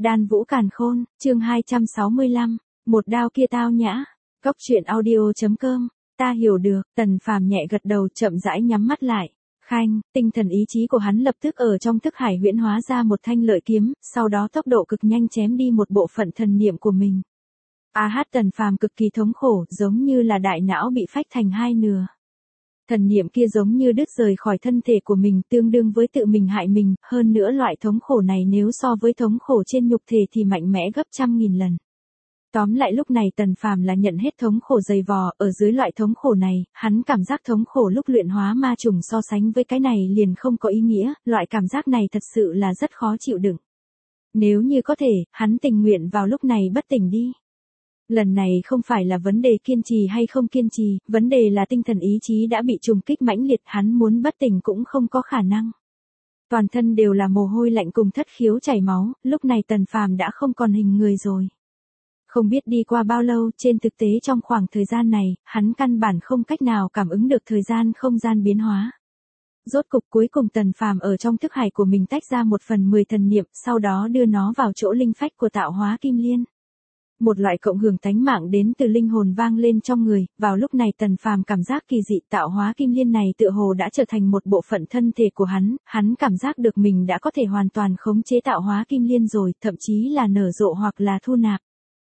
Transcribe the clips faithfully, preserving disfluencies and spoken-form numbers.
Đan Vũ Càn Khôn, chương hai trăm sáu mươi lăm, một đao kia tao nhã. Cốc truyện audio chấm com, ta hiểu được, Tần Phàm nhẹ gật đầu chậm rãi nhắm mắt lại. Khanh, tinh thần ý chí của hắn lập tức ở trong thức hải huyễn hóa ra một thanh lợi kiếm, sau đó tốc độ cực nhanh chém đi một bộ phận thần niệm của mình. A hát Tần Phàm cực kỳ thống khổ, giống như là đại não bị phách thành hai nửa. Thần niệm kia giống như đứt rời khỏi thân thể của mình, tương đương với tự mình hại mình, hơn nữa loại thống khổ này nếu so với thống khổ trên nhục thể thì mạnh mẽ gấp trăm nghìn lần. Tóm lại lúc này Tần Phàm là nhận hết thống khổ dày vò, ở dưới loại thống khổ này, hắn cảm giác thống khổ lúc luyện hóa ma trùng so sánh với cái này liền không có ý nghĩa, loại cảm giác này thật sự là rất khó chịu đựng. Nếu như có thể, hắn tình nguyện vào lúc này bất tỉnh đi. Lần này không phải là vấn đề kiên trì hay không kiên trì, vấn đề là tinh thần ý chí đã bị trùng kích mãnh liệt, hắn muốn bất tỉnh cũng không có khả năng. Toàn thân đều là mồ hôi lạnh cùng thất khiếu chảy máu, lúc này Tần Phàm đã không còn hình người rồi. Không biết đi qua bao lâu, trên thực tế trong khoảng thời gian này, hắn căn bản không cách nào cảm ứng được thời gian không gian biến hóa. Rốt cục cuối cùng Tần Phàm ở trong thức hải của mình tách ra một phần mười thần niệm, sau đó đưa nó vào chỗ linh phách của tạo hóa kim liên. Một loại cộng hưởng tánh mạng đến từ linh hồn vang lên trong người, vào lúc này Tần Phàm cảm giác kỳ dị, tạo hóa kim liên này tựa hồ đã trở thành một bộ phận thân thể của hắn, hắn cảm giác được mình đã có thể hoàn toàn khống chế tạo hóa kim liên rồi, thậm chí là nở rộ hoặc là thu nạp.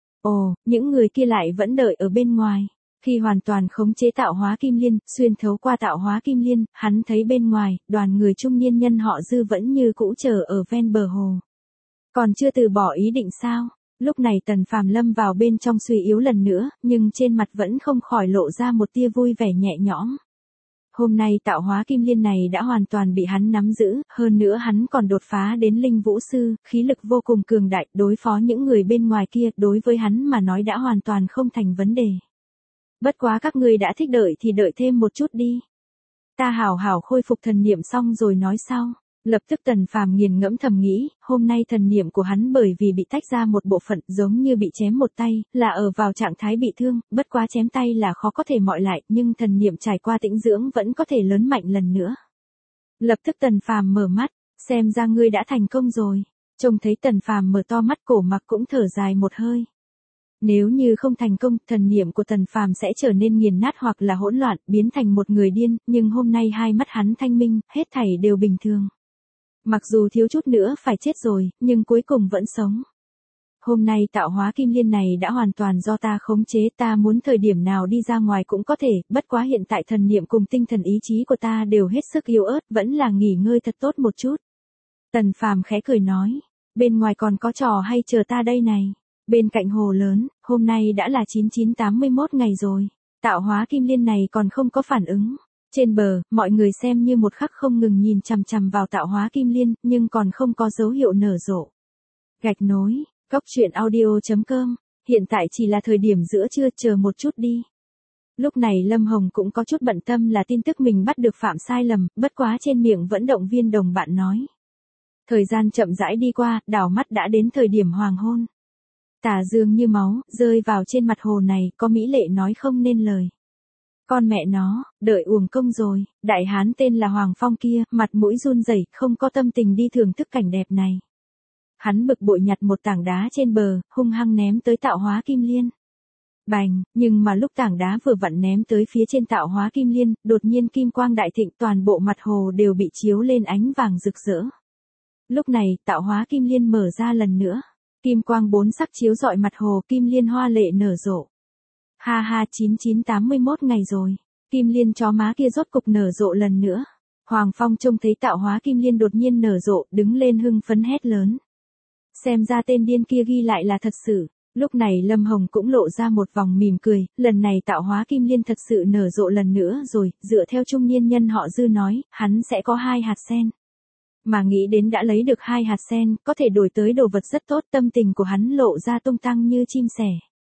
Ồ, những người kia lại vẫn đợi ở bên ngoài. Khi hoàn toàn khống chế tạo hóa kim liên, xuyên thấu qua tạo hóa kim liên, hắn thấy bên ngoài, đoàn người trung niên nhân họ Dư vẫn như cũ chờ ở ven bờ hồ. Còn chưa từ bỏ ý định sao? Lúc này Tần Phàm lâm vào bên trong suy yếu lần nữa, nhưng trên mặt vẫn không khỏi lộ ra một tia vui vẻ nhẹ nhõm. Hôm nay tạo hóa kim liên này đã hoàn toàn bị hắn nắm giữ, hơn nữa hắn còn đột phá đến linh vũ sư, khí lực vô cùng cường đại, đối phó những người bên ngoài kia, đối với hắn mà nói đã hoàn toàn không thành vấn đề. Bất quá các ngươi đã thích đợi thì đợi thêm một chút đi. Ta hảo hảo khôi phục thần niệm xong rồi nói sau. Lập tức Tần Phàm nghiền ngẫm thầm nghĩ, hôm nay thần niệm của hắn bởi vì bị tách ra một bộ phận giống như bị chém một tay, là ở vào trạng thái bị thương, bất quá chém tay là khó có thể mọi lại, nhưng thần niệm trải qua tĩnh dưỡng vẫn có thể lớn mạnh lần nữa. Lập tức Tần Phàm mở mắt, xem ra ngươi đã thành công rồi. Trông thấy Tần Phàm mở to mắt, Cổ Mặc cũng thở dài một hơi. Nếu như không thành công, thần niệm của Tần Phàm sẽ trở nên nghiền nát hoặc là hỗn loạn, biến thành một người điên, nhưng hôm nay hai mắt hắn thanh minh, hết thảy đều bình thường. Mặc dù thiếu chút nữa phải chết rồi, nhưng cuối cùng vẫn sống. Hôm nay tạo hóa kim liên này đã hoàn toàn do ta khống chế, ta muốn thời điểm nào đi ra ngoài cũng có thể, bất quá hiện tại thần niệm cùng tinh thần ý chí của ta đều hết sức yếu ớt, vẫn là nghỉ ngơi thật tốt một chút. Tần Phàm khẽ cười nói, bên ngoài còn có trò hay chờ ta đây này. Bên cạnh hồ lớn, hôm nay đã là chín chín tám mươi mốt ngày rồi, tạo hóa kim liên này còn không có phản ứng. Trên bờ, mọi người xem như một khắc không ngừng nhìn chằm chằm vào tạo hóa kim liên, nhưng còn không có dấu hiệu nở rộ. Gạch nối, cốc truyện audio chấm com, hiện tại chỉ là thời điểm giữa trưa, chờ một chút đi. Lúc này Lâm Hồng cũng có chút bận tâm là tin tức mình bắt được phạm sai lầm, bất quá trên miệng vẫn động viên đồng bạn nói. Thời gian chậm rãi đi qua, đảo mắt đã đến thời điểm hoàng hôn. Tà dương như máu, rơi vào trên mặt hồ này, có mỹ lệ nói không nên lời. Con mẹ nó, đợi uổng công rồi, đại hán tên là Hoàng Phong kia, mặt mũi run rẩy, không có tâm tình đi thưởng thức cảnh đẹp này. Hắn bực bội nhặt một tảng đá trên bờ, hung hăng ném tới tạo hóa kim liên. Bành, nhưng mà lúc tảng đá vừa vặn ném tới phía trên tạo hóa kim liên, đột nhiên kim quang đại thịnh, toàn bộ mặt hồ đều bị chiếu lên ánh vàng rực rỡ. Lúc này, tạo hóa kim liên mở ra lần nữa. Kim quang bốn sắc chiếu rọi mặt hồ, kim liên hoa lệ nở rộ. Ha ha, chín chín tám mươi mốt ngày rồi, kim liên chó má kia rốt cục nở rộ lần nữa. Hoàng Phong trông thấy tạo hóa kim liên đột nhiên nở rộ, đứng lên hưng phấn hét lớn. Xem ra tên điên kia ghi lại là thật sự. Lúc này Lâm Hồng cũng lộ ra một vòng mỉm cười, lần này tạo hóa kim liên thật sự nở rộ lần nữa rồi, dựa theo trung niên nhân họ Dư nói, hắn sẽ có hai hạt sen. Mà nghĩ đến đã lấy được hai hạt sen, có thể đổi tới đồ vật rất tốt, tâm tình của hắn lộ ra tung tăng như chim sẻ.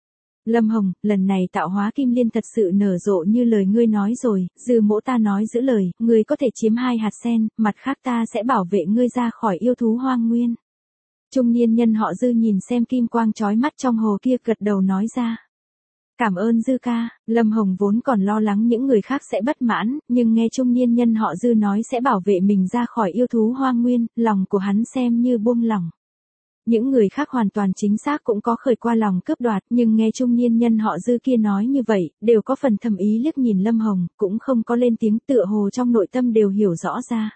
Lâm Hồng, lần này tạo hóa kim liên thật sự nở rộ như lời ngươi nói rồi, Dư mỗ ta nói giữ lời, ngươi có thể chiếm hai hạt sen, mặt khác ta sẽ bảo vệ ngươi ra khỏi yêu thú hoang nguyên. Trung niên nhân họ Dư nhìn xem kim quang chói mắt trong hồ kia, gật đầu nói ra. Cảm ơn Dư ca. Lâm Hồng vốn còn lo lắng những người khác sẽ bất mãn, nhưng nghe trung niên nhân họ Dư nói sẽ bảo vệ mình ra khỏi yêu thú hoang nguyên, lòng của hắn xem như buông lỏng. Những người khác hoàn toàn chính xác cũng có khởi qua lòng cướp đoạt, nhưng nghe trung niên nhân họ Dư kia nói như vậy, đều có phần thầm ý liếc nhìn Lâm Hồng, cũng không có lên tiếng, tựa hồ trong nội tâm đều hiểu rõ ra.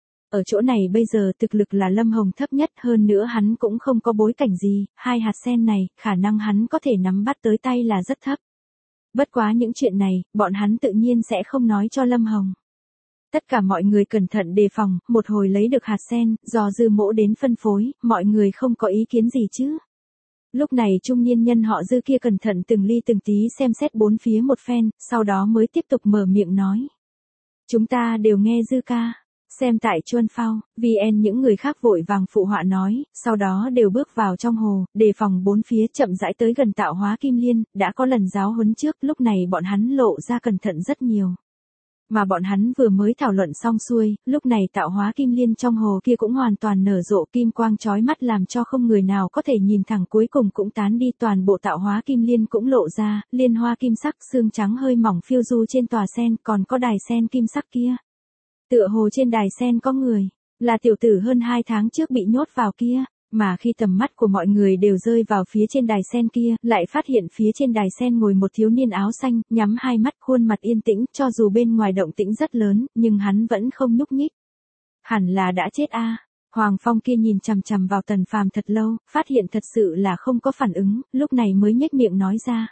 Ở chỗ này bây giờ thực lực là Lâm Hồng thấp nhất, hơn nữa hắn cũng không có bối cảnh gì, hai hạt sen này, khả năng hắn có thể nắm bắt tới tay là rất thấp. Bất quá những chuyện này, bọn hắn tự nhiên sẽ không nói cho Lâm Hồng. Tất cả mọi người cẩn thận đề phòng, một hồi lấy được hạt sen, do Dư Mỗ đến phân phối, mọi người không có ý kiến gì chứ. Lúc này trung niên nhân họ Dư kia cẩn thận từng ly từng tí xem xét bốn phía một phen, sau đó mới tiếp tục mở miệng nói. Chúng ta đều nghe Dư ca. Xem tại Chuân Phao, vê en những người khác vội vàng phụ họa nói, sau đó đều bước vào trong hồ, đề phòng bốn phía chậm rãi tới gần tạo hóa kim liên, đã có lần giáo huấn trước, lúc này bọn hắn lộ ra cẩn thận rất nhiều. Mà bọn hắn vừa mới thảo luận xong xuôi, lúc này tạo hóa kim liên trong hồ kia cũng hoàn toàn nở rộ kim quang chói mắt làm cho không người nào có thể nhìn thẳng, cuối cùng cũng tán đi, toàn bộ tạo hóa kim liên cũng lộ ra, liên hoa kim sắc, xương trắng hơi mỏng phiêu du trên tòa sen, còn có đài sen kim sắc kia. Tựa hồ trên đài sen có người, là tiểu tử hơn hai tháng trước bị nhốt vào kia, mà khi tầm mắt của mọi người đều rơi vào phía trên đài sen kia, lại phát hiện phía trên đài sen ngồi một thiếu niên áo xanh, nhắm hai mắt, khuôn mặt yên tĩnh, cho dù bên ngoài động tĩnh rất lớn, nhưng hắn vẫn không nhúc nhích. Hẳn là đã chết a. Hoàng Phong kia nhìn chằm chằm vào Tần Phàm thật lâu, phát hiện thật sự là không có phản ứng, lúc này mới nhếch miệng nói ra.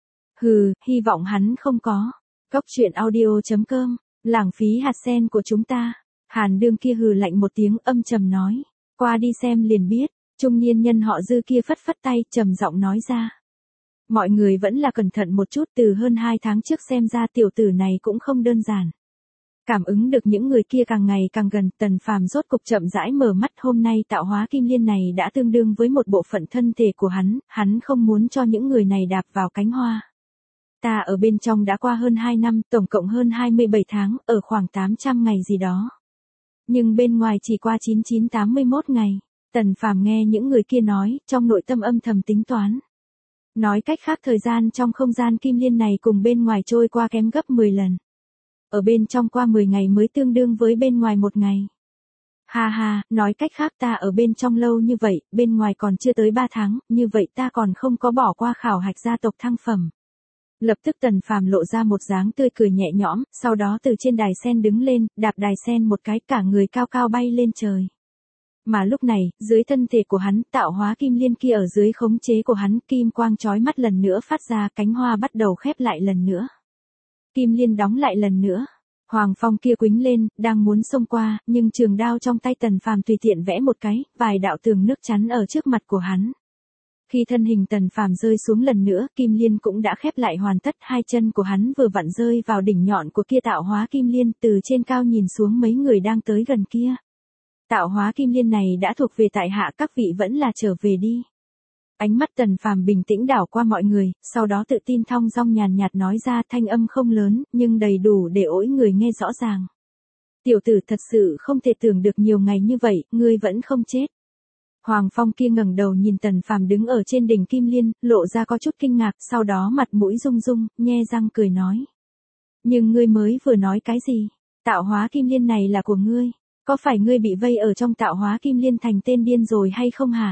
Hừ, hy vọng hắn không có. Cốc truyện audio chấm com, lãng phí hạt sen của chúng ta. Hàn Đương kia hừ lạnh một tiếng, âm trầm nói. Qua đi xem liền biết. Trung niên nhân họ Dư kia phất phất tay, trầm giọng nói ra. Mọi người vẫn là cẩn thận một chút, từ hơn hai tháng trước xem ra tiểu tử này cũng không đơn giản. Cảm ứng được những người kia càng ngày càng gần, Tần Phàm rốt cục chậm rãi mở mắt, hôm nay tạo hóa kim liên này đã tương đương với một bộ phận thân thể của hắn, hắn không muốn cho những người này đạp vào cánh hoa. Ta ở bên trong đã qua hơn hai năm, tổng cộng hơn hai mươi bảy tháng, ở khoảng tám trăm ngày gì đó. Nhưng bên ngoài chỉ qua chín nghìn chín trăm tám mươi mốt ngày. Tần Phàm nghe những người kia nói, trong nội tâm âm thầm tính toán. Nói cách khác thời gian trong không gian kim liên này cùng bên ngoài trôi qua kém gấp mười lần. Ở bên trong qua mười ngày mới tương đương với bên ngoài một ngày. Ha ha, nói cách khác ta ở bên trong lâu như vậy, bên ngoài còn chưa tới ba tháng, như vậy ta còn không có bỏ qua khảo hạch gia tộc thăng phẩm. Lập tức Tần Phàm lộ ra một dáng tươi cười nhẹ nhõm, sau đó từ trên đài sen đứng lên, đạp đài sen một cái, cả người cao cao bay lên trời. Mà lúc này, dưới thân thể của hắn, tạo hóa kim liên kia ở dưới khống chế của hắn, kim quang chói mắt lần nữa phát ra, cánh hoa bắt đầu khép lại lần nữa. Kim liên đóng lại lần nữa. Hoàng Phong kia quĩnh lên, đang muốn xông qua, nhưng trường đao trong tay Tần Phàm tùy tiện vẽ một cái, vài đạo tường nước chắn ở trước mặt của hắn. Khi thân hình Tần Phàm rơi xuống lần nữa, kim liên cũng đã khép lại hoàn tất, hai chân của hắn vừa vặn rơi vào đỉnh nhọn của kia tạo hóa kim liên, từ trên cao nhìn xuống mấy người đang tới gần kia. Tạo hóa kim liên này đã thuộc về tại hạ, các vị vẫn là trở về đi. Ánh mắt Tần Phàm bình tĩnh đảo qua mọi người, sau đó tự tin thong dong nhàn nhạt nói ra, thanh âm không lớn, nhưng đầy đủ để ỗi người nghe rõ ràng. Tiểu tử thật sự không thể tưởng được nhiều ngày như vậy, ngươi vẫn không chết. Hoàng Phong kia ngẩng đầu nhìn Tần Phàm đứng ở trên đỉnh kim liên, lộ ra có chút kinh ngạc, sau đó mặt mũi rung rung, nhe răng cười nói. Nhưng ngươi mới vừa nói cái gì? Tạo hóa kim liên này là của ngươi. Có phải ngươi bị vây ở trong tạo hóa kim liên thành tên điên rồi hay không hả?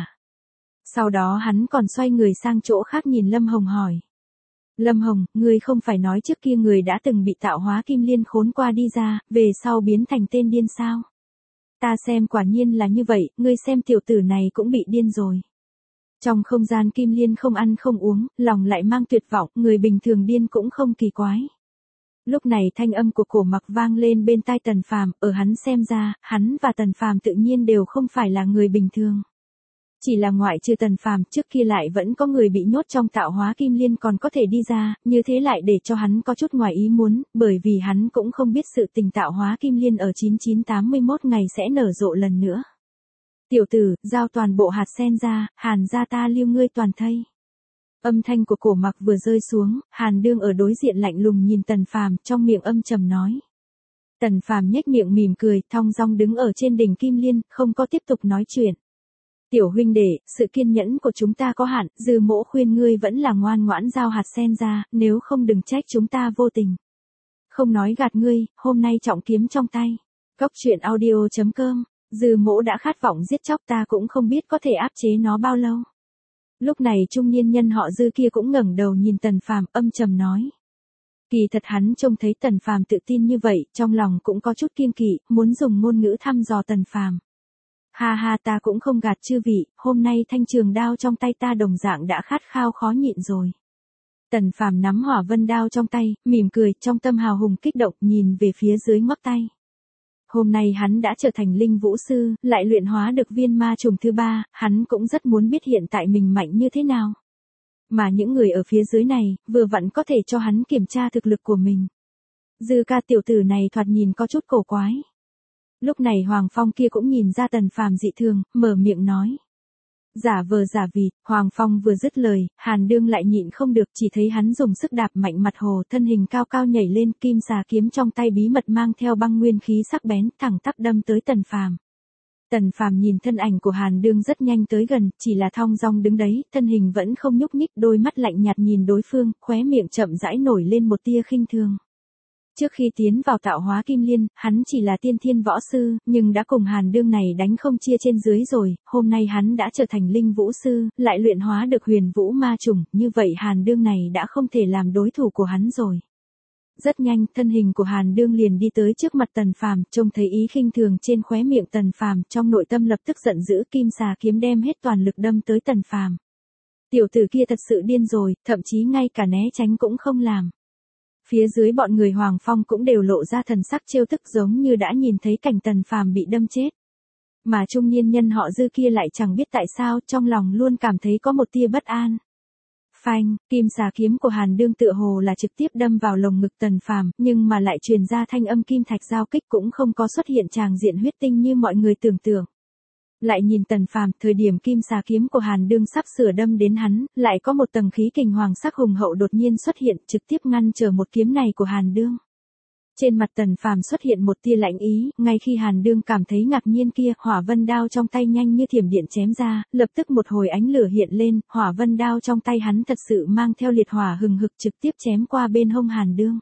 Sau đó hắn còn xoay người sang chỗ khác nhìn Lâm Hồng hỏi. Lâm Hồng, ngươi không phải nói trước kia người đã từng bị tạo hóa kim liên khốn qua đi ra, về sau biến thành tên điên sao? Ta xem quả nhiên là như vậy, ngươi xem tiểu tử này cũng bị điên rồi. Trong không gian kim liên không ăn không uống, lòng lại mang tuyệt vọng, người bình thường điên cũng không kỳ quái. Lúc này thanh âm của Cổ Mặc vang lên bên tai Tần Phàm, ở hắn xem ra, hắn và Tần Phàm tự nhiên đều không phải là người bình thường. Chỉ là ngoại trừ Tần Phàm, trước kia lại vẫn có người bị nhốt trong tạo hóa kim liên còn có thể đi ra, như thế lại để cho hắn có chút ngoài ý muốn, bởi vì hắn cũng không biết sự tình tạo hóa kim liên ở chín nghìn chín trăm tám mươi mốt ngày sẽ nở rộ lần nữa. Tiểu tử, giao toàn bộ hạt sen ra, Hàn gia ta lưu ngươi toàn thây. Âm thanh của Cổ Mặc vừa rơi xuống, Hàn Đương ở đối diện lạnh lùng nhìn Tần Phàm, trong miệng âm trầm nói. Tần Phàm nhếch miệng mỉm cười, thong dong đứng ở trên đỉnh kim liên, không có tiếp tục nói chuyện. Tiểu huynh đệ, sự kiên nhẫn của chúng ta có hạn, Dư Mỗ khuyên ngươi vẫn là ngoan ngoãn giao hạt sen ra, nếu không đừng trách chúng ta vô tình. Không nói gạt ngươi, hôm nay trọng kiếm trong tay. Cốc truyện audio chấm com Dư Mỗ đã khát vọng giết chóc, ta cũng không biết có thể áp chế nó bao lâu. Lúc này trung niên nhân họ Dư kia cũng ngẩng đầu nhìn Tần Phàm, âm trầm nói. Kỳ thật hắn trông thấy Tần Phàm tự tin như vậy, trong lòng cũng có chút kiêng kỵ, muốn dùng ngôn ngữ thăm dò Tần Phàm. Ha ha, ta cũng không gạt chư vị, hôm nay thanh trường đao trong tay ta đồng dạng đã khát khao khó nhịn rồi. Tần Phàm nắm hỏa vân đao trong tay, mỉm cười, trong tâm hào hùng kích động, nhìn về phía dưới ngoắc tay. Hôm nay hắn đã trở thành linh vũ sư, lại luyện hóa được viên ma trùng thứ ba, hắn cũng rất muốn biết hiện tại mình mạnh như thế nào. Mà những người ở phía dưới này, vừa vặn có thể cho hắn kiểm tra thực lực của mình. Dư ca tiểu tử này thoạt nhìn có chút cổ quái. Lúc này Hoàng Phong kia cũng nhìn ra Tần Phàm dị thường, mở miệng nói. Giả vờ giả vịt, Hoàng Phong vừa dứt lời, Hàn Đương lại nhịn không được, chỉ thấy hắn dùng sức đạp mạnh mặt hồ, thân hình cao cao nhảy lên, kim xà kiếm trong tay bí mật mang theo băng nguyên khí sắc bén, thẳng tắp đâm tới Tần Phàm. Tần Phàm nhìn thân ảnh của Hàn Đương rất nhanh tới gần, chỉ là thong dong đứng đấy, thân hình vẫn không nhúc nhích, đôi mắt lạnh nhạt nhìn đối phương, khóe miệng chậm rãi nổi lên một tia khinh thường. Trước khi tiến vào tạo hóa kim liên, hắn chỉ là tiên thiên võ sư, nhưng đã cùng Hàn Đương này đánh không chia trên dưới rồi, hôm nay hắn đã trở thành linh vũ sư, lại luyện hóa được huyền vũ ma trùng, như vậy Hàn Đương này đã không thể làm đối thủ của hắn rồi. Rất nhanh, thân hình của Hàn Đương liền đi tới trước mặt Tần Phàm, trông thấy ý khinh thường trên khóe miệng Tần Phàm, trong nội tâm lập tức giận dữ, kim xà kiếm đem hết toàn lực đâm tới Tần Phàm. Tiểu tử kia thật sự điên rồi, thậm chí ngay cả né tránh cũng không làm. Phía dưới bọn người Hoàng Phong cũng đều lộ ra thần sắc trêu tức, giống như đã nhìn thấy cảnh Tần Phàm bị đâm chết. Mà trung niên nhân họ Dư kia lại chẳng biết tại sao, trong lòng luôn cảm thấy có một tia bất an. Phanh, kim xà kiếm của Hàn Đương tựa hồ là trực tiếp đâm vào lồng ngực Tần Phàm, nhưng mà lại truyền ra thanh âm kim thạch giao kích, cũng không có xuất hiện tràng diện huyết tinh như mọi người tưởng tượng. Lại nhìn Tần Phàm, thời điểm kim xà kiếm của Hàn Đương sắp sửa đâm đến hắn, lại có một tầng khí kình hoàng sắc hùng hậu đột nhiên xuất hiện, trực tiếp ngăn trở một kiếm này của Hàn Đương. Trên mặt Tần Phàm xuất hiện một tia lạnh ý, ngay khi Hàn Đương cảm thấy ngạc nhiên kia, hỏa vân đao trong tay nhanh như thiểm điện chém ra, lập tức một hồi ánh lửa hiện lên, hỏa vân đao trong tay hắn thật sự mang theo liệt hỏa hừng hực, trực tiếp chém qua bên hông Hàn Đương.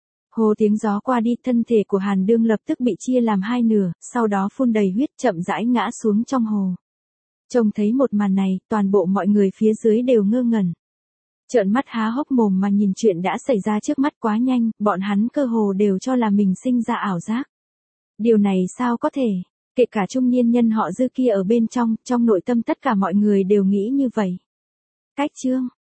Hồ tiếng gió qua đi, thân thể của Hàn Đương lập tức bị chia làm hai nửa, sau đó phun đầy huyết, chậm rãi ngã xuống trong hồ. Trông thấy một màn này, toàn bộ mọi người phía dưới đều ngơ ngẩn. Trợn mắt há hốc mồm mà nhìn chuyện đã xảy ra trước mắt quá nhanh, bọn hắn cơ hồ đều cho là mình sinh ra ảo giác. Điều này sao có thể, kể cả trung niên nhân họ Dư kia ở bên trong, trong nội tâm tất cả mọi người đều nghĩ như vậy. Cách chương